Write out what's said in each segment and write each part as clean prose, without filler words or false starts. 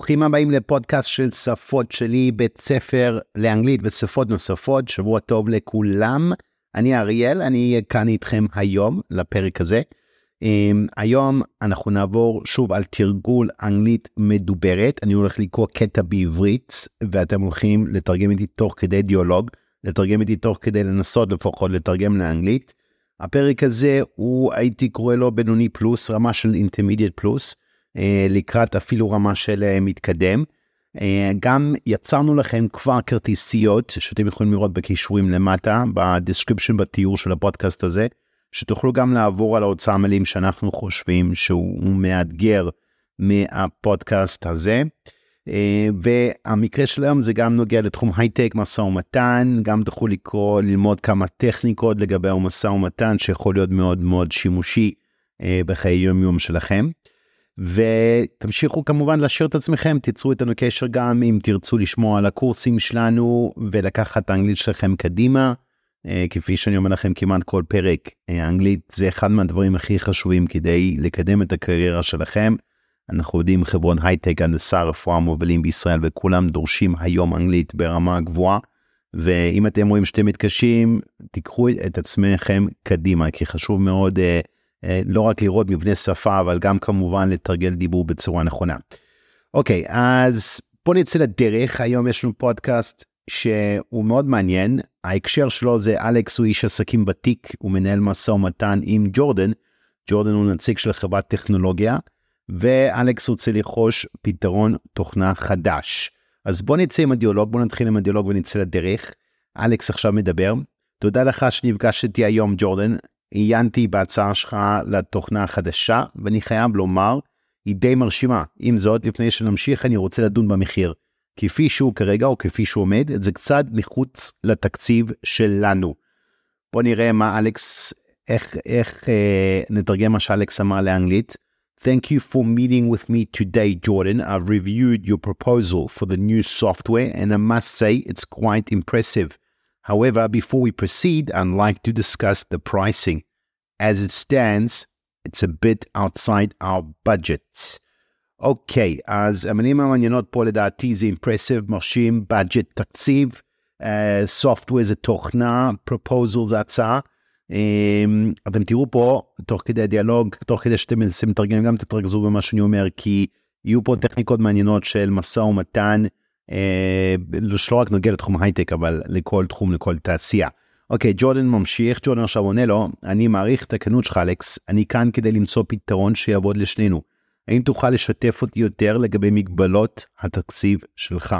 ברוכים הבאים לפודקאסט של שפות שלי, בית ספר לאנגלית ושפות נוספות. שבוע טוב לכולם. אני אריאל, אני אהיה כאן איתכם היום לפרק הזה. היום אנחנו נעבור שוב על תרגול אנגלית מדוברת. אני הולך לקרוא קטע בעברית, ואתם הולכים לתרגם איתי תוך כדי דיאלוג, לתרגם איתי תוך כדי לנסות לפחות לתרגם לאנגלית. הפרק הזה הוא, הייתי קורא לו בינוני פלוס, רמה של אינטרמידיאט פלוס, לקראת אפילו רמה של מתקדם. גם יצרנו לכם כבר כרטיסיות שאתם יכולים לראות בקישורים למטה, בדסקריפשן, בתיאור של הפודקאסט הזה, שתוכלו גם לעבור על ההוצאה מלאים שאנחנו חושבים שהוא מאתגר מהפודקאסט הזה. והמקרה של היום זה גם נוגע לתחום הייטק, משא ומתן, גם תוכלו לקרוא, ללמוד כמה טכניקות לגבי המשא ומתן שיכול להיות מאוד מאוד שימושי בחיי יום יום שלכם. ותמשיכו כמובן להשאיר את עצמכם, תיצרו איתנו קשר גם אם תרצו לשמוע על הקורסים שלנו ולקחת את האנגלית שלכם קדימה. כפי שאני אומר לכם כמעט כל פרק, האנגלית זה אחד מהדברים הכי חשובים כדי לקדם את הקריירה שלכם. אנחנו יודעים חברות הייטק, הנדסה, רפואה מובילים בישראל, וכולם דורשים היום אנגלית ברמה גבוהה, ואם אתם רואים שאתם מתקשים, תיקחו את עצמכם קדימה, כי חשוב מאוד לא רק לראות מבנה שפה, אבל גם כמובן לתרגל דיבור בצורה נכונה. אוקיי, אז בוא נצא לדרך. היום יש לנו פודקאסט שהוא מאוד מעניין. ההקשר שלו זה אלכס הוא איש עסקים ותיק, הוא מנהל משא ומתן עם ג'ורדן. ג'ורדן הוא נציג של חברת טכנולוגיה, ואלכס רוצה לרכוש פתרון תוכנה חדש. אז בוא נצא עם הדיאלוג, בוא נתחיל עם הדיאלוג ונצא לדרך. אלכס עכשיו מדבר. תודה לך שנפגשתי היום ג'ורדן. עיינתי בהצעה שלך לתוכנה החדשה, ואני חייב לומר, היא די מרשימה. עם זאת, לפני שנמשיך, אני רוצה לדון במחיר. כפי שהוא כרגע, או כפי שהוא עומד, זה קצת מחוץ לתקציב שלנו. בוא נראה מה אלכס, איך נתרגם מה שאלכס אמר לאנגלית. Thank you for meeting with me today, Jordan. I've reviewed your proposal for the new software, and I must say it's quite impressive. However, before we proceed, I'd like to discuss the pricing. As it stands, it's a bit outside our budgets. אוקיי, אז המילים המעניינות פה לדעתי זה impressive, מרשים, budget, תקציב, software זה תוכנה, proposal זה הצעה. אתם תראו פה, תוך כדי הדיאלוג, תוך כדי שאתם מנסים לתרגם, גם תתרכזו במה שאני אומר, כי יהיו פה טכניקות מעניינות של משא ומתן, שלא רק נוגע לתחום הייטק, אבל לכל תחום, לכל תעשייה. אוקיי, ג'ורדן ממשיך, ג'ורדן עכשיו עונה לו, אני מעריך את הכנות שלך אלכס, אני כאן כדי למצוא פתרון שיעבוד לשנינו. האם תוכל לשתף אותי יותר לגבי מגבלות התקציב שלך?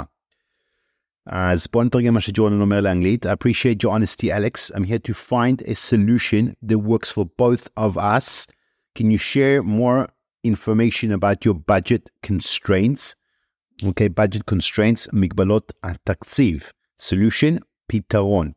אז בוא נתרגם מה שג'ורדן אומר לאנגלית. I appreciate your honesty, Alex. I'm here to find a solution that works for both of us. Can you share more information about your budget constraints? Okay, budget constraints, מגבלות התקציב. Solution, פתרון.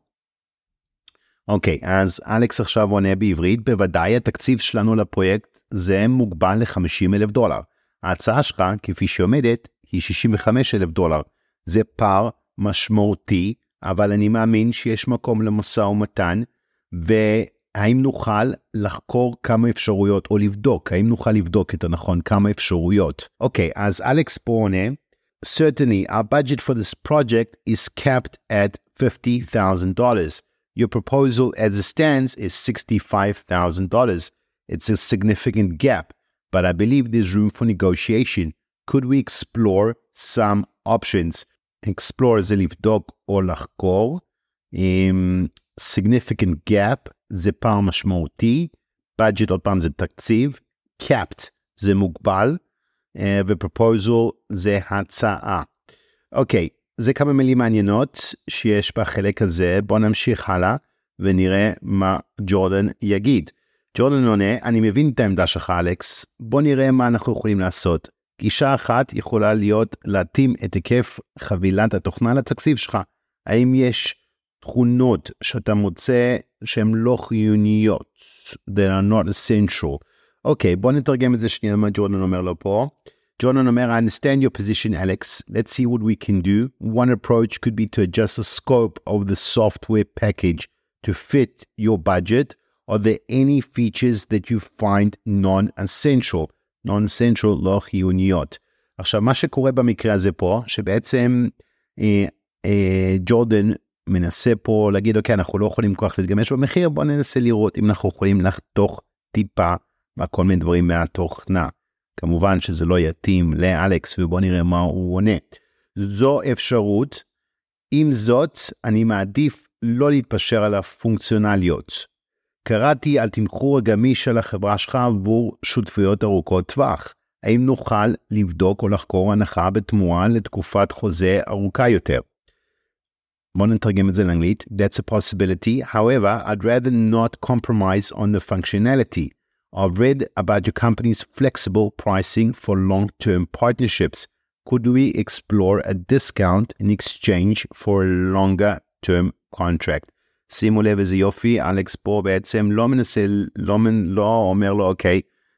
אוקיי, אז אלכס עכשיו עונה בעברית. בוודאי התקציב שלנו לפרויקט זה מוגבל $50,000. ההצעה שלך, כפי שעומדת, היא $65,000. זה פער משמעותי, אבל אני מאמין שיש מקום למשא ומתן, והאם נוכל לחקור כמה אפשרויות, או לבדוק, האם נוכל לבדוק את הנכון, כמה אפשרויות. אוקיי, אז אלכס פה עונה, Certainly, our budget for this project is capped at $50,000. Your proposal as it stands is $65,000. It's a significant gap, but I believe there's room for negotiation. Could we explore some options? Explore זה לבדוק או לחקור. Significant gap זה פער משמעותי. Budget עוד פעם זה תקציב. Capped זה מוגבל. ו-proposal זה הצעה. אוקיי, זה כמה מילים מעניינות שיש בחלק הזה. בוא נמשיך הלאה ונראה מה ג'ורדן יגיד. ג'ורדן עונה, אני מבין את העמדה שלך אלכס, בוא נראה מה אנחנו יכולים לעשות. גישה אחת יכולה להיות להתאים את היקף חבילת התוכנה לתקציב שלך. האם יש תכונות שאתה מוצא שהן לא חיוניות? They are not essential. אוקיי, בוא נתרגם את זה שנייה מה ג'ורדן אומר לו פה. ג'ורדן אומר, I understand your position, Alex. Let's see what we can do. One approach could be to adjust the scope of the software package to fit your budget. Are there any features that you find non-essential? Non-essential לא חיוניות. עכשיו, מה שקורה במקרה הזה פה, שבעצם ג'ורדן מנסה פה להגיד, אוקיי, אנחנו לא יכולים כל כך להתגמש במחיר, בוא ננסה לראות אם אנחנו יכולים לחתוך טיפה כל מיני דברים מהתוכנה. כמובן שזה לא יתאים לאלכס, ובוא נראה מה הוא עונה. זו אפשרות, עם זאת, אני מעדיף לא להתפשר על הפונקציונליות. קראתי על תמחור הגמיש של החברה שלך עבור שותפויות ארוכות טווח. האם נוכל לבדוק או לחקור הנחה בתמורה לתקופת חוזה ארוכה יותר? בואו נתרגם את זה לאנגלית. That's a possibility. However, I'd rather not compromise on the functionality. I've read about your company's flexible pricing for long-term partnerships. Could we explore a discount in exchange for a longer-term contract? שימו לב איזה יופי, אלכס פה בעצם לא מנסה, לא אומר לו, אוקיי,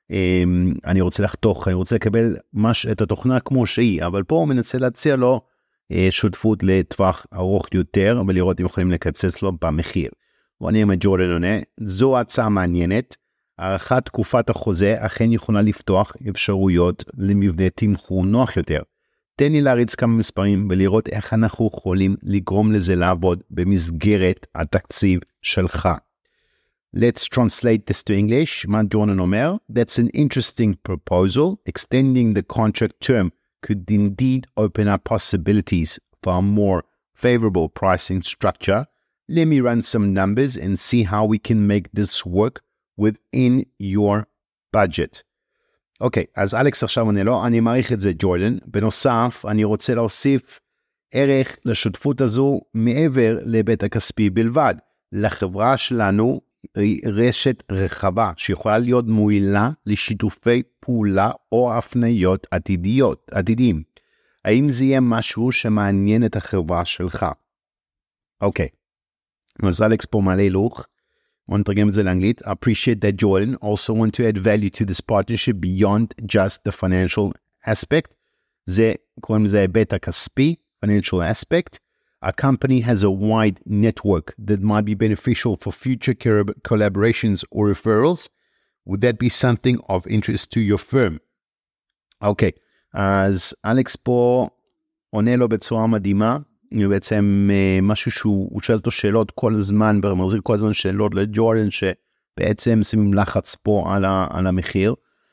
אני רוצה לחתוך, אני רוצה לקבל את התוכנה כמו שהיא, אבל פה הוא מנסה להציע לו שותפות לטווח ארוך יותר, ולראות אם יכולים לקצץ לו במחיר. ואני עם ג'ורדן עונה, זו הצעה מעניינת, הערכת תקופת החוזה אכן יכולה לפתוח אפשרויות למבנה תמחור נוח יותר. תן לי להריץ כמה מספרים ולראות איך אנחנו יכולים לגרום לזה לעבוד במסגרת התקציב שלך. Let's translate this to English. מה ג'ורדן אומר? That's an interesting proposal. Extending the contract term could indeed open up possibilities for a more favorable pricing structure. Let me run some numbers and see how we can make this work within your budget. אוקיי, אז אלכס עכשיו עונה לו, אני מעריך את זה ג'ורדן. בנוסף, אני רוצה להוסיף ערך לשותפות הזו מעבר לבית הכספי בלבד. לחברה שלנו רשת רחבה שיכולה להיות מועילה לשיתופי פעולה או הפניות עתידיים. האם זה יהיה משהו שמעניין את החברה שלך? אוקיי, אז אלכס פה מעלה הילוך. בוא נתרגם את זה לאנגלית. I appreciate that Jordan also want to add value to this partnership beyond just the financial aspect. זה, קוראים לזה היבט הכספי, financial aspect. Our company has a wide network that might be beneficial for future collaborations or referrals. Would that be something of interest to your firm? אוקיי, אז אלכס פה עונה לו בצורה מדהימה. הוא בעצם משהו שהוא שואל אותו שאלות כל הזמן, מחזיר כל הזמן שאלות לג'ורדן, שבעצם שמים לחץ פה על המחיר.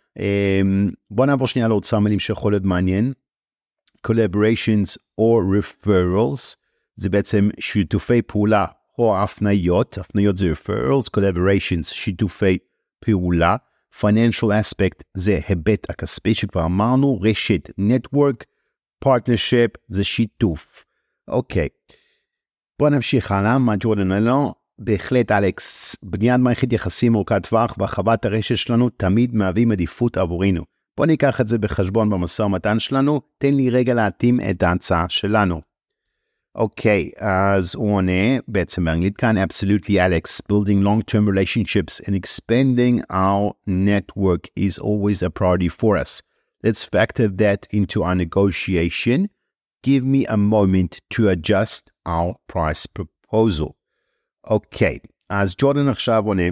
בוא נעבור שנייה להוצאה מילים שיכול להיות מעניין. Collaborations or referrals, זה בעצם שיתופי פעולה או הפניות זה referrals, collaborations, שיתופי פעולה, financial aspect זה היבט הכספי שכבר אמרנו, רשת, network, partnership זה שיתוף. אוקיי, בוא נמשיך הלאה, מה ג'ורדן אלו, בהחלט אלכס, בניית מערכת יחסים ארוכת טווח והרחבת הרשת שלנו תמיד מהווים עדיפות עבורנו. בוא ניקח את זה בחשבון במשא ומתן שלנו, תן לי רגע להתאים את ההצעה שלנו. אוקיי, אז הוא עונה, בעצם באנגלית כאן, absolutely Alex, building long-term relationships and expanding our network is always a priority for us. Let's factor that into our negotiation. Give me a moment to adjust our price proposal. אוקיי, אז ג'ורדן עכשיו עונה,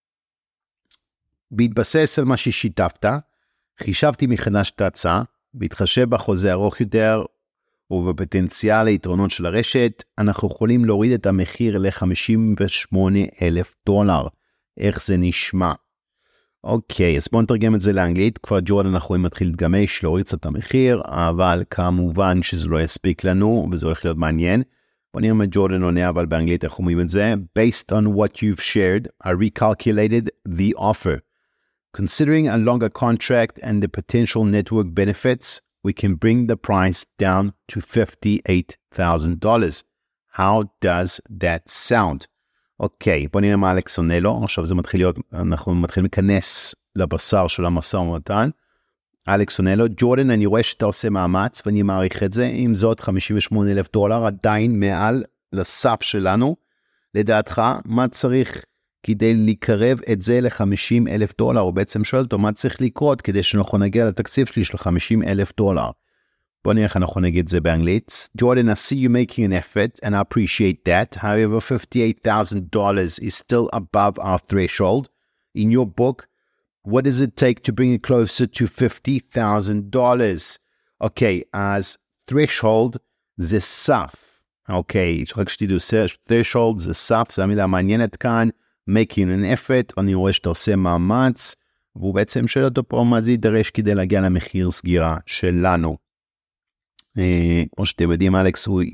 בהתבסס על מה ששיתפת, חישבתי מחדש את ההצעה, בהתחשב בחוזה ארוך יותר, ובפוטנציאל היתרונות של הרשת, אנחנו יכולים להוריד את המחיר $58,000. איך זה נשמע? אוקיי, אז בואו נתרגם את זה לאנגלית. כבר ג'ורדן אנחנו מתחיל להתגמש, להוריד את המחיר, אבל כמובן שזה לא יספיק לנו, וזה הולך להיות מעניין. בואו נראה מה ג'ורדן עונה, אבל באנגלית איך אומרים את זה. Based on what you've shared, I recalculated the offer. Considering a longer contract and the potential network benefits, we can bring the price down to $58,000. How does that sound? אוקיי, בוא נראה מה אלכס עונה לו. עכשיו זה מתחיל להיות, אנחנו מתחילים להיכנס לבשר של המשא ומתן. אלכס עונה לו, ג'ורדן, אני רואה שאתה עושה מאמץ ואני מעריך את זה. עם זאת, $58,000 עדיין מעל לסף שלנו. לדעתך, מה צריך כדי לקרב את זה $50,000? הוא בעצם שואל אותו, מה צריך לקרות כדי שאנחנו נגיע לתקציב שלי של $50,000? בוא נראה איך אנחנו נגיד את זה באנגלית. Jordan, I see you making an effort and I appreciate that. However, $58,000 is still above our threshold. In your book, what does it take to bring it closer to $50,000? אוקיי, אז threshold זה סף. אוקיי, רק שתדעו, threshold זה סף, זה המילה מעניינת כאן, making an effort, אני רואה שאתה עושה מאמץ, והוא בעצם שואל אותו פה מה זה יידרש כדי להגיע למחיר סגירה שלנו. כמו שאתם יודעים, אלכס הוא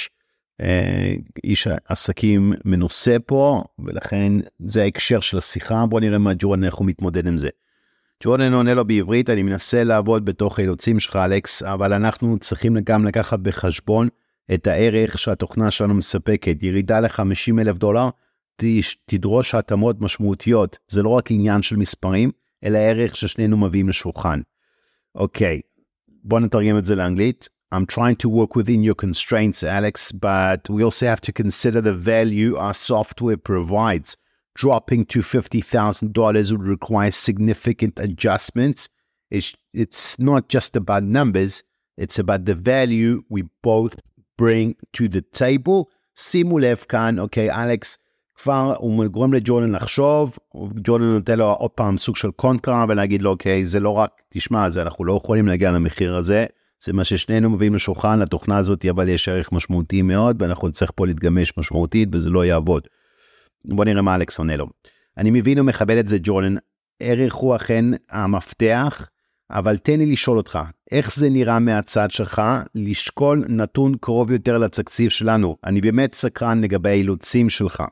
איש עסקים מנוסה פה, ולכן זה ההקשר של השיחה. בואו נראה מה ג'ורדן, איך הוא מתמודד עם זה. ג'ורדן עונה לו בעברית, אני מנסה לעבוד בתוך האילוצים שלך אלכס, אבל אנחנו צריכים גם לקחת בחשבון את הערך שהתוכנה שלנו מספקת. ירידה $50,000, תדרוש התאמות משמעותיות. זה לא רק עניין של מספרים, אלא הערך ששנינו מביאים לשולחן. אוקיי, בואו נתרגם את זה לאנגלית. I'm trying to work within your constraints, Alex, but we also have to consider the value our software provides. Dropping to $50,000 would require significant adjustments. It's not just about numbers, it's about the value we both bring to the table. שימו לב כאן, אוקיי, אלכס, כבר הוא גורם לג'ורדן לחשוב, ג'ורדן נותן לו עוד פעם סוג של קונטרה, ולהגיד לו, אוקיי, זה לא רק, תשמע, אנחנו לא יכולים להגיע למחיר הזה, זה מה ששנינו מביאים לשולחן, לתוכנה הזאת, אבל יש ערך משמעותי מאוד, ואנחנו נצטרך פה להתגמש משמעותית, וזה לא יעבוד. בוא נראה מה אלכס עונה לו. אני מבין ומכבד את זה, ג'ורדן, ערך הוא אכן המפתח, אבל תן לי לשאול אותך, איך זה נראה מהצד שלך, לשקול נתון קרוב יותר לתקציב שלנו? אני באמת סקרן לגבי האילוצים שלך.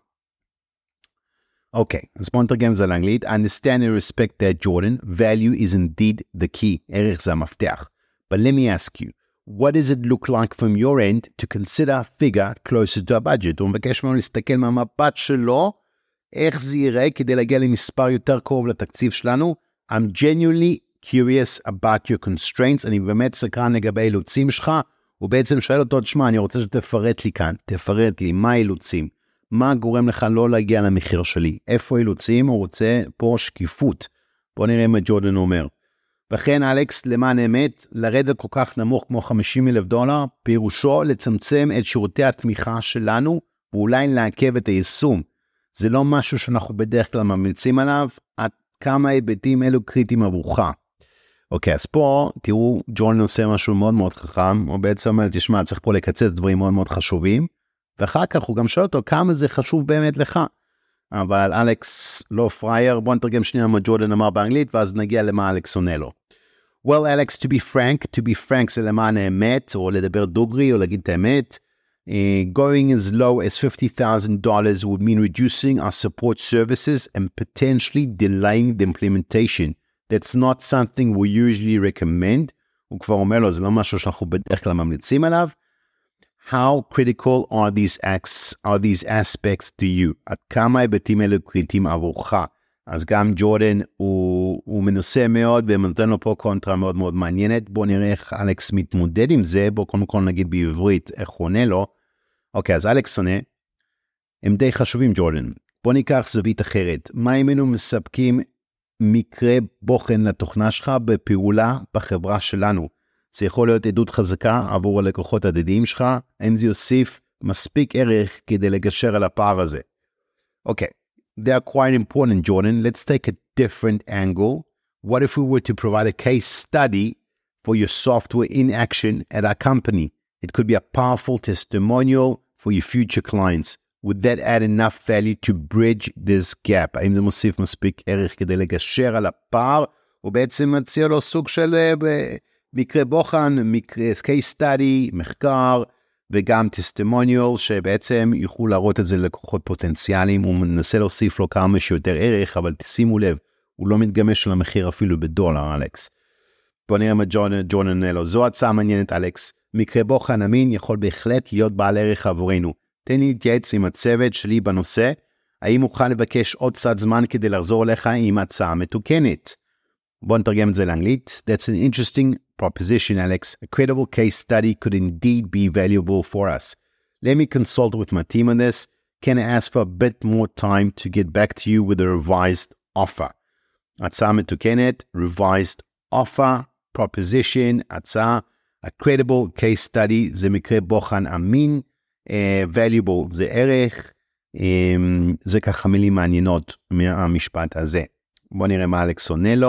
אוקיי, אז בוא נתרגם את זה לאנגלית. I understand and respect that, Jordan. Value is indeed the key. ערך זה המפתח. But let me ask you, what does it look like from your end to consider a figure closer to a budget? הוא מבקש ממנו להסתכל מהמבט שלו, איך זה יראה כדי להגיע למספר יותר קרוב לתקציב שלנו. I'm genuinely curious about your constraints. אני באמת סקרן לגבי אילוצים שלך. הוא בעצם שואל אותו, תשמע, אני רוצה שתפרט לי כאן, תפרט לי, מה האילוצים? מה גורם לך לא להגיע למחיר שלי? איפה אילוצים? הוא רוצה פה שקיפות. בוא נראה מה ג'ורדן אומר. וכן, אלכס, למען האמת, לרדת כל כך נמוך כמו $50,000, פירושו לצמצם את שירותי התמיכה שלנו, ואולי לעכב את היישום. זה לא משהו שאנחנו בדרך כלל ממליצים עליו, עד כמה היבטים אלו קריטיים עבורך. אוקיי, אז פה, תראו, ג'ורדן עושה משהו מאוד מאוד חכם, הוא בעצם אומר, תשמע, צריך פה לקצץ דברים מאוד מאוד חשובים, ואחר כך הוא גם שואל אותו כמה זה חשוב באמת לך. אבל אלכס לא פרייר, בוא נתרגם שנייה מה ג'ורדן אמר באנגלית, ואז נגיע למה אלכס עונה לו. Well, Alex, to be frank זה למען האמת, או לדבר דוגרי, או להגיד את האמת. Going as low as $50,000 would mean reducing our support services and potentially delaying the implementation. That's not something we usually recommend. הוא כבר אומר לו, זה לא משהו שאנחנו בדרך כלל ממליצים עליו. How critical are these aspects to you? עד כמה היבטים אלו קריטיים עבורך? אז גם ג'ורדן הוא מנוסה מאוד, ונותן לו פה קונטרה מאוד מאוד מעניינת. בואו נראה איך אלכס מתמודד עם זה. בואו קודם כל נגיד בעברית איך הוא עונה לו. אוקיי, אז אלכס עונה. הם די חשובים, ג'ורדן. בואו ניקח זווית אחרת. מה אם היינו מספקים מקרה בוחן לתוכנה שלך בפעולה בחברה שלנו? זה יכול להיות עדות חזקה עבור הלקוחות הדדיים שלך. האם זה יוסיף מספיק ערך כדי לגשר על הפער הזה? אוקיי. They are quite important, Jordan. Let's take a different angle. What if we were to provide a case study for your software in action at our company? It could be a powerful testimonial for your future clients. Would that add enough value to bridge this gap? האם זה מוסיף מספיק ערך כדי לגשר על הפער? הוא בעצם מציע לו סוג של מקרה בוחן, case study, מחקר, וגם testimonial, שבעצם יוכלו להראות את זה ללקוחות פוטנציאליים. הוא מנסה להוסיף לו כמה שיותר ערך, אבל תשימו לב, הוא לא מתגמש על המחיר אפילו בדולר, אלכס. בוא נראה מה ג'ורדן אלו. זו הצעה מעניינת, אלכס. מקרה בוחן אמין יכול בהחלט להיות בעל ערך עבורנו. תן לי להתייעץ עם הצוות שלי בנושא, האם מוכן לבקש עוד קצת זמן כדי לחזור אליך עם הצעה מתוקנת. בוא נתרגם את זה לאנגלית. That's an interesting proposition, Alex. A credible case study could indeed be valuable for us. Let me consult with my team on this. Can I ask for a bit more time to get back to you with a revised offer? הצעה מתוקנת, revised offer, proposition, הצעה, a credible case study, זה מקרה בוחן אמין, valuable, זה ערך, זה ככה מילים מעניינות מהמשפט הזה. בוא נראה מה אלכס עונה לו.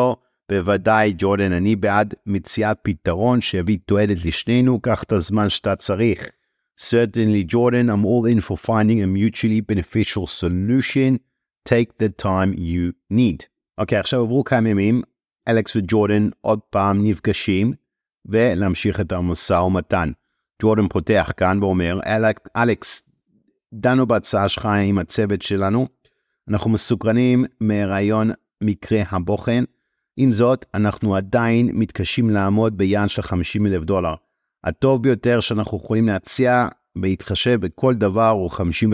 בוודאי, ג'ורדן, אני בעד מציאת פתרון שיביא תועלת לשנינו, קח את הזמן שאתה צריך. Certainly, Jordan, I'm all in for finding a mutually beneficial solution. Take the time you need. אוקיי, עכשיו עברו כמה ימים, אלכס וג'ורדן עוד פעם נפגשים, ולהמשיך את המשא ומתן. ג'ורדן פותח כאן ואומר, אלכס, דנו בהצעה שלך עם הצוות שלנו, אנחנו מסוקרנים מרעיון מקרה הבוחן, עם זאת, אנחנו עדיין מתקשים לעמוד ביעד של $50,000. הטוב ביותר שאנחנו יכולים להציע בהתחשב בכל דבר הוא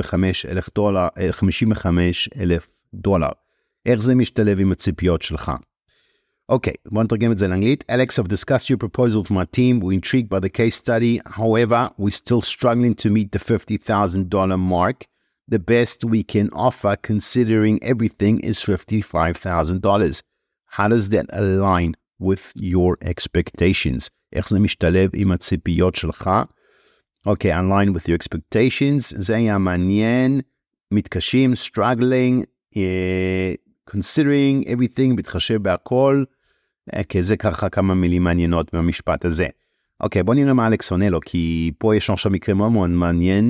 $55,000. איך זה משתלב עם הציפיות שלך? אוקיי, בוא נתרגם את זה לאנגלית. Alex, I've discussed your proposal with my team. We're intrigued by the case study. However, we're still struggling to meet the $50,000 mark. The best we can offer, considering everything, is $55,000. How does that align with your expectations? איך זה משתלב עם הציפיות שלך? אוקיי, align with your expectations. זה היה מעניין. מתקשים, struggling, considering everything, מתחשב בהכל. אוקיי, זה ככה כמה מילים מעניינות מהמשפט הזה. אוקיי, בוא נראה מה אלכס עונה לו, כי פה יש עכשיו מקרה מאוד מאוד מעניין.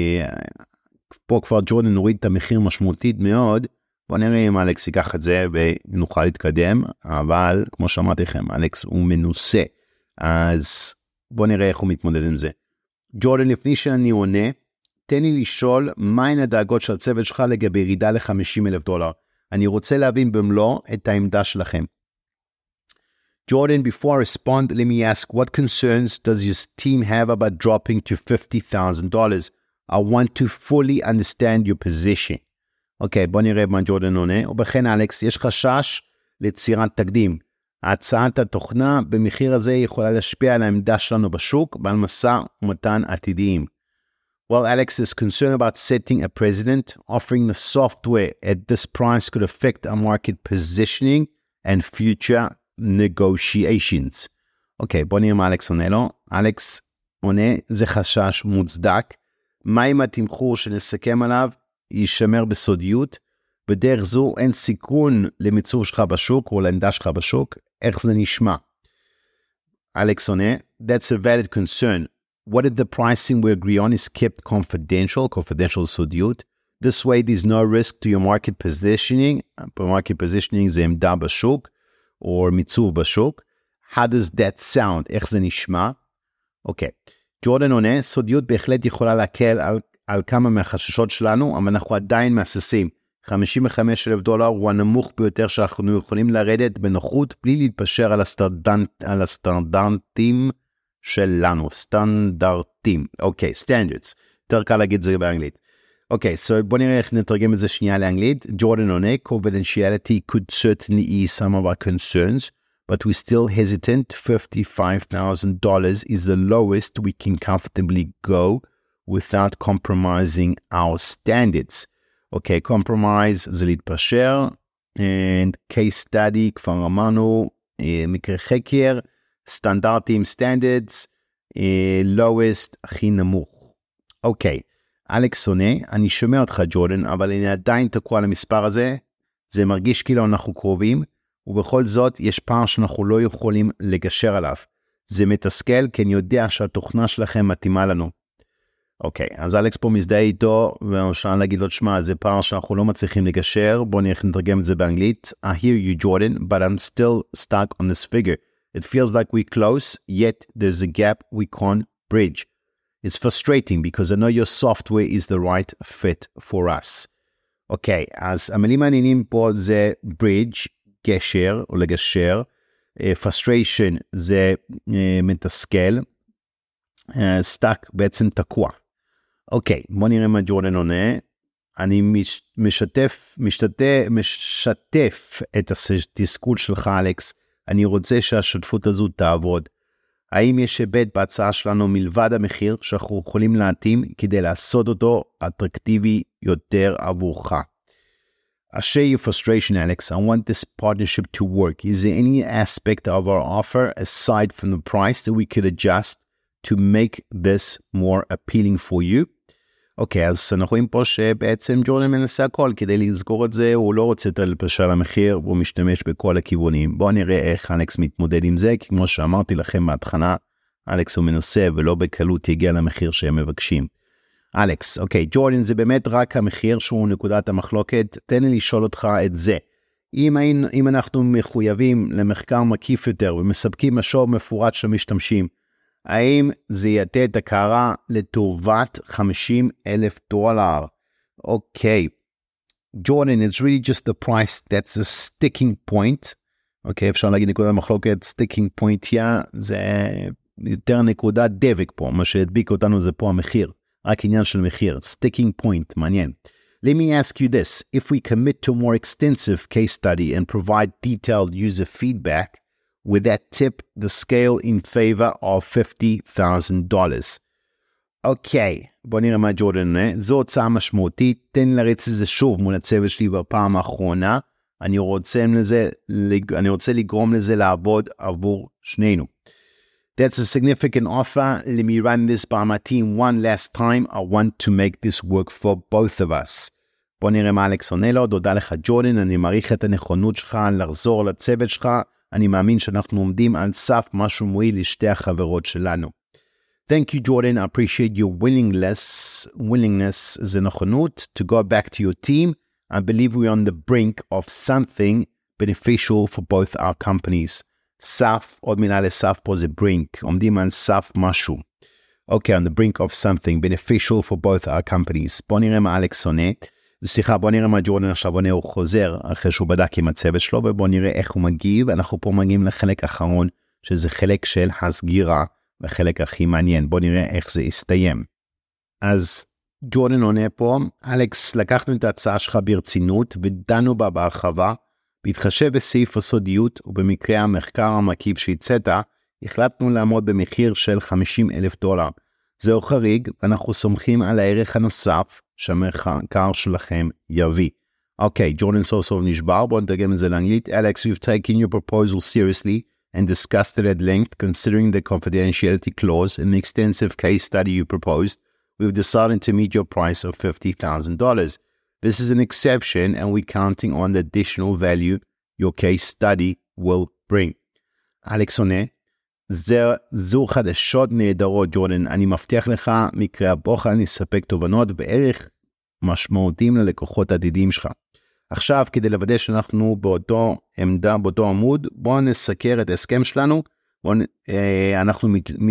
פה כבר ג'ורדן הוריד את המחיר משמעותית מאוד. בוא נראה אם אלכס ייקח את זה ונוכל להתקדם, אבל כמו שאמרתי לכם, אלכס הוא מנוסה. אז בוא נראה איך הוא מתמודד עם זה. ג'ורדן, לפני שאני עונה, תן לי לשאול מהן הדאגות של הצוות שלך לגבי ירידה $50,000. אני רוצה להבין במלוא את העמדה שלכם. Jordan, before I respond, let me ask, what concerns does your team have about dropping to $50,000? I want to fully understand your position. אוקיי, בוא נראה מה ג'ורדן עונה. ובכן, אלכס, יש חשש ליצירת תקדים. הצעת התוכנה במחיר הזה יכולה להשפיע על העמדה שלנו בשוק ועל משא ומתן עתידיים. Well, Alex is concerned about setting a precedent. Offering the software at this price could affect our market positioning and future negotiations. אוקיי, בוא נראה מה אלכס עונה לו. אלכס עונה, זה חשש מוצדק. מה אם התמחור שנסכם עליו יישמר בסודיות? בדרך זו אין סיכון למיצוב שלך בשוק או לעמדה שלך בשוק. איך זה נשמע? אלכס עונה, that's a valid concern. What if the pricing we agree on is kept confidential סודיות? This way there's no risk to your market positioning. Market positioning זה עמדה בשוק או מיצוב בשוק. How does that sound? איך זה נשמע? אוקיי. ג'ורדן עונה, סודיות בהחלט יכולה להקל על כמה מהחששות שלנו, אבל אנחנו עדיין מהססים. $55,000 הוא הנמוך ביותר שאנחנו יכולים לרדת בנוחות, בלי להתפשר על הסטנדרטים שלנו. סטנדרטים. אוקיי, standards. יותר קל להגיד זה באנגלית. אוקיי, so בוא נראה איך נתרגם את זה שנייה לאנגלית. ג'ורדן עונה, confidentiality could certainly ease some of our concerns, but we're still hesitant. $55,000 is the lowest we can comfortably go without compromising our standards. אוקיי, compromise זה להתפשר, and case study, כבר אמרנו, מקרה חקר, סטנדרטים, standards, lowest, הכי נמוך. אוקיי, אלכס עונה, אני שומע אותך ג'ורדן, אבל אני עדיין תקוע על המספר הזה, זה מרגיש כאילו אנחנו קרובים, ובכל זאת יש פער שאנחנו לא יכולים לגשר עליו. זה מתסכל, כי אני יודע שהתוכנה שלכם מתאימה לנו. אוקיי, אז אלכס פה מזדהה איתו, ואפשר להגיד לו, שמה, זה פער שאנחנו לא מצליחים לגשר, בוא נתרגם את זה באנגלית. I hear you Jordan, but I'm still stuck on this figure. It feels like we're close, yet there's a gap we can't bridge. It's frustrating because I know your software is the right fit for us. אוקיי, אז המילים העניינים פה זה bridge, גשר או לגשר, frustration זה מתסכל, stuck בעצם תקוע. אוקיי, בוא נראה מה ג'ורדן עונה. אני משתף את התסכול שלך, אלכס. אני רוצה שהשותפות הזו תעבוד. האם יש היבט בהצעה שלנו מלבד המחיר שאנחנו יכולים להתאים כדי לעשות אותו אטרקטיבי יותר עבורך? I share your frustration, Alex. I want this partnership to work. Is there any aspect of our offer aside from the price that we could adjust to make this more appealing for you? אוקיי, אז אנחנו רואים פה שבעצם ג'ורדן מנסה הכל כדי לסגור את זה, הוא לא רוצה יותר לפשע למחיר, הוא משתמש בכל הכיוונים. בואו נראה איך אלכס מתמודד עם זה, כי כמו שאמרתי לכם מההתחלה, אלכס הוא מנסה ולא בקלות יגיע למחיר שהם מבקשים. אלכס, אוקיי, ג'ורדן זה באמת רק המחיר שהוא נקודת המחלוקת, תן לי לשאול אותך את זה. אם אנחנו מחויבים למחקר מקיף יותר ומספקים משוב מפורט של המשתמשים, האם זה יתה את הקערה לטובת $50,000? אוקיי. Jordan, it's really just the price that's a sticking point. אוקיי, אפשר להגיד נקודת המחלוקת, sticking point here, זה יותר נקודת דבק פה, מה שהדביק אותנו זה פה המחיר, רק עניין של מחיר, sticking point, מעניין. Let me ask you this, if we commit to a more extensive case study and provide detailed user feedback, would that tip the scale in favor of $50,000? אוקיי, בוא נראה מה ג'ורדן עונה. זו הוצאה משמעותית, תן להריץ את זה שוב מול הצוות שלי בפעם האחרונה, אני רוצה לגרום לזה לעבוד עבור שנינו. That's a significant offer. Let me run this by my team one last time. I want to make this work for both of us. בוא נראה מה אלכס עונה לו. תודה לך ג'ורדן, אני מעריך את הנכונות שלך לחזור לצוות שלך. אני מאמין שאנחנו עומדים על סף משהו מועיל לשתי החברות שלנו. Thank you Jordan, I appreciate your willingness זה נכונות to go back to your team. I believe we're on the brink of something beneficial for both our companies. סף, עוד מילה לסף פה זה brink, עומדים על סף משהו. Okay, on the brink of something beneficial for both our companies. בוא נראה מה אלכס עונה. סליחה, בוא נראה מה ג'ורדן עכשיו עונה, הוא חוזר אחרי שהוא בדק עם הצוות שלו, ובוא נראה איך הוא מגיב. אנחנו פה מגיעים לחלק האחרון, שזה חלק של הסגירה, וחלק הכי מעניין. בוא נראה איך זה יסתיים. אז ג'ורדן עונה פה, אלכס, לקחנו את ההצעה שלך ברצינות, ודנו בה בהרחבה, בהתחשב בסעיף הסודיות, ובמקרה המחקר המקיף שהצאת, החלטנו לעמוד במחיר של $50,000. זהו חריג, ואנחנו סומכים על הערך הנוסף, שהמחקר שלכם יביא. אוקיי, ג'ורדן סוף סוף נשבר, בואו נתרגם את זה לאנגלית. Alex, you've taken your proposal seriously and discussed it at length, considering the confidentiality clause in the extensive case study you proposed. We've decided to meet your price of $50,000. This is an exception, and we're counting on the additional value your case study will bring. אלכס עונה, זו חדשות נהדרות ג'ורדן, אני מבטיח לך מקרה הבוחן נספק תובנות וערך משמעותיים ללקוחות עתידיים שלך. עכשיו כדי לוודא שאנחנו באותו עמדה, באותו עמוד, בואו נסקר את ההסכם שלנו. אנחנו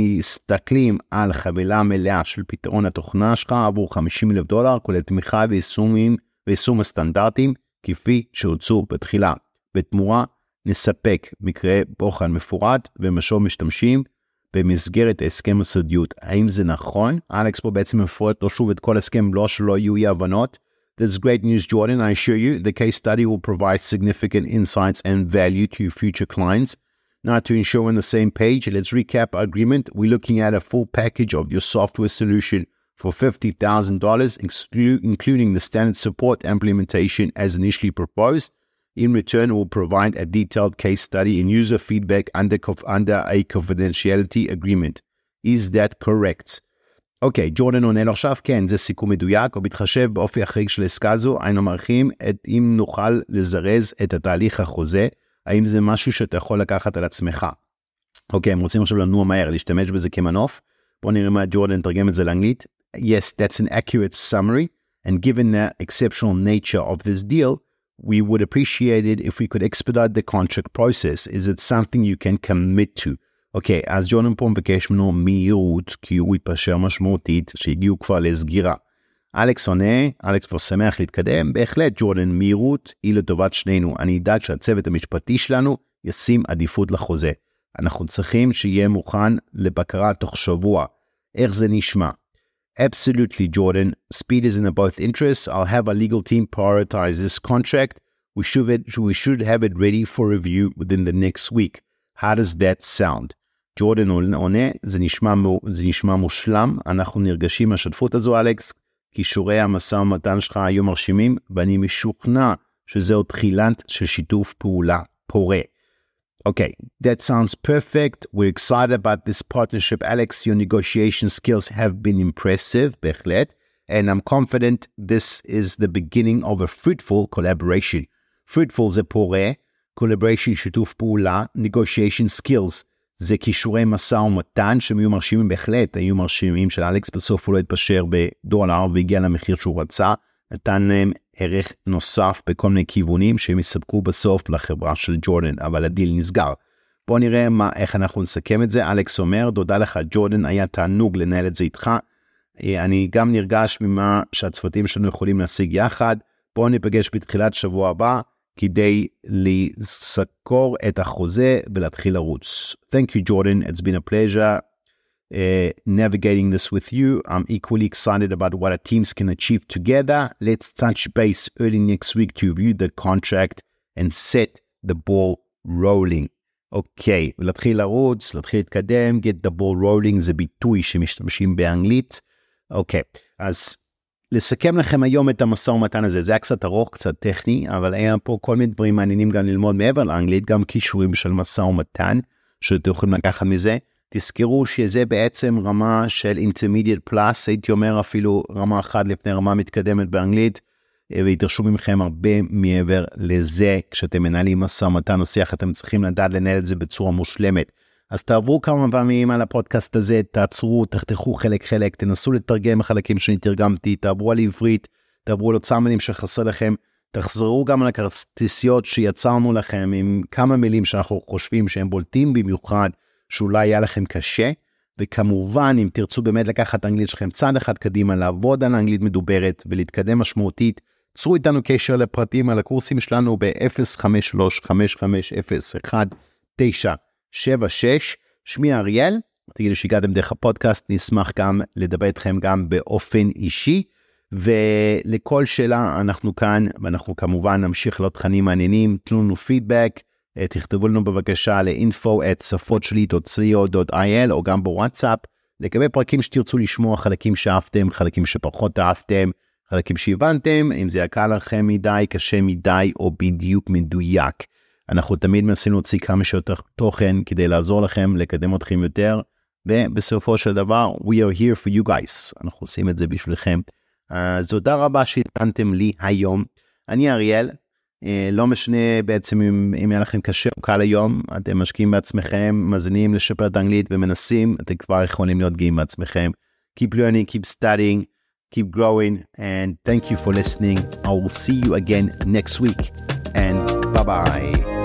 מסתכלים על חבילה מלאה של פתרון התוכנה שלך עבור $50,000, כולל תמיכה ויישום הסטנדרטים כפי שהוצאו בתחילה. בתמורה נספק מקרה בוחן מפורט ומשוב משתמשים במסגרת הסכם הסודיות. האם זה נכון? אלכס פה בעצם מפורט לא שוב את כל הסכם, לא שלא יהיו אי הבנות. That's great news, Jordan. I assure you, the case study will provide significant insights and value to your future clients. Now, to ensure we're on the same page, let's recap our agreement. We're looking at a full package of your software solution for $50,000, including the standard support implementation as initially proposed. In return, we'll provide a detailed case study and user feedback under a confidentiality agreement. Is that correct? אוקיי, ג'ורדן עונה לו עכשיו, כן, זה סיכום מדויק, או בהתחשב באופי החריג של עסקה זו, היינו מעריכים אם נוכל לזרז את התהליך החוזה, האם זה משהו שאתה יכול לקחת על עצמך. אוקיי, הם רוצים עכשיו לנוע מהר, להשתמש בזה כמנוף, בואו נראה מה ג'ורדן תרגם את זה לאנגלית. Yes, that's an accurate summary, and given the exceptional nature of this deal, we would appreciate it if we could expedite the contract process. Is it something you can commit to? אוקיי, אז ג'ורדן פה מבקש ממנו מהירות, כי הוא התפשר משמעותית, שהגיעו כבר לסגירה. אלכס עונה, אלכס כבר שמח להתקדם, בהחלט ג'ורדן, מהירות היא לטובת שנינו. אני אדאג שהצוות המשפטי שלנו ישים עדיפות לחוזה. אנחנו צריכים שיהיה מוכן לבקרה תוך שבוע. איך זה נשמע? Absolutely, Jordan. Speed is in both interests. I'll have our legal team prioritize this contract. We should have it ready for review within the next week. How does that sound? ג'ורדן עונה, זה נשמע מושלם, אנחנו נרגשים מהשותפות הזו, אלכס, כישורי המשא ומתן שלך היו מרשימים, ואני משוכנע שזהו תחילת של שיתוף פעולה פורה. Okay, that sounds perfect. We're excited about this partnership, Alex. Your negotiation skills have been impressive, בהחלט, and I'm confident this is the beginning of a fruitful collaboration. Fruitful זה פורה, collaboration שיתוף פעולה, negotiation skills זה כישורי משא ומתן שהם היו מרשימים בהחלט, היו מרשימים של אלכס, בסוף הוא לא התפשר בדולר והגיע למחיר שהוא רצה, נתן להם ערך נוסף בכל מיני כיוונים שהם יספקו בסוף לחברה של ג'ורדן, אבל הדיל נסגר. בואו נראה איך אנחנו נסכם את זה. אלכס אומר, תודה לך ג'ורדן, היה תענוג לנהל את זה איתך, אני גם נרגש ממה שהצוותים שלנו יכולים להשיג יחד, בואו ניפגש בתחילת שבוע הבא, כדי לסקור את החוזה ולהתחיל לרוץ. Thank you Jordan, it's been a pleasure navigating this with you. I'm equally excited about what our teams can achieve together. Let's touch base early next week to review the contract and set the ball rolling. אוקיי, ולהתחיל לרוץ, להתחיל להתקדם, get the ball rolling זה ביטוי שמשתמשים באנגלית. אוקיי, אז לסכם לכם היום את המשא ומתן הזה, זה היה קצת ארוך, קצת טכני, אבל היה פה כל מיני דברים מעניינים גם ללמוד מעבר לאנגלית, גם קישורים של משא ומתן, שאתם יכולים לקחת מזה. תזכרו שזה בעצם רמה של intermediate plus, הייתי אומר אפילו רמה אחת לפני רמה מתקדמת באנגלית, ויתרשו ממכם הרבה מעבר לזה, כשאתם מנהלים משא ומתן או שיח, אתם צריכים לדעת לנהל את זה בצורה מושלמת. אז תעברו כמה פעמים על הפודקאסט הזה, תעצרו, תחתכו חלק, תנסו לתרגם חלקים שאני תרגמתי, תעברו על עברית, תעברו על אותם מילים שחסר לכם, תחזרו גם על הכרטיסיות שיצרנו לכם עם כמה מילים שאנחנו חושבים שהם בולטים במיוחד, שאולי היה לכם קשה, וכמובן אם תרצו באמת לקחת האנגלית שלכם צעד אחד קדימה, לעבוד על האנגלית מדוברת ולהתקדם משמעותית, צרו איתנו קשר לפרטים על הקורסים שלנו ב-053-551-976, שמי אריאל, תגידו שהגעתם דרך הפודקאסט, נשמח גם לדבר איתכם גם באופן אישי, ולכל שאלה אנחנו כאן, ואנחנו כמובן נמשיך לעוד תכנים מעניינים, תנו לנו פידבק, תכתבו לנו בבקשה ל-info@safotsheli.co.il או גם בוואטסאפ, לגבי פרקים שתרצו לשמוע, חלקים שאהבתם, חלקים שפחות אהבתם, חלקים שהבנתם, אם זה יקל לכם מדי, קשה מדי או בדיוק מדויק. אנחנו תמיד מנסים להוציא כמה שיותר תוכן כדי לעזור לכם, לקדם אתכם יותר, ובסופו של דבר, we are here for you guys. אנחנו עושים את זה בשבילכם. אז תודה רבה שהתנתם לי היום. אני אריאל, לא משנה בעצם אם היה לכם קשה או קל היום, אתם משקיעים בעצמכם, מזינים לשפר את האנגלית ומנסים, אתם כבר יכולים להיות גאים בעצמכם. Keep learning, keep studying, keep growing, and thank you for listening. I will see you again next week, and bye-bye.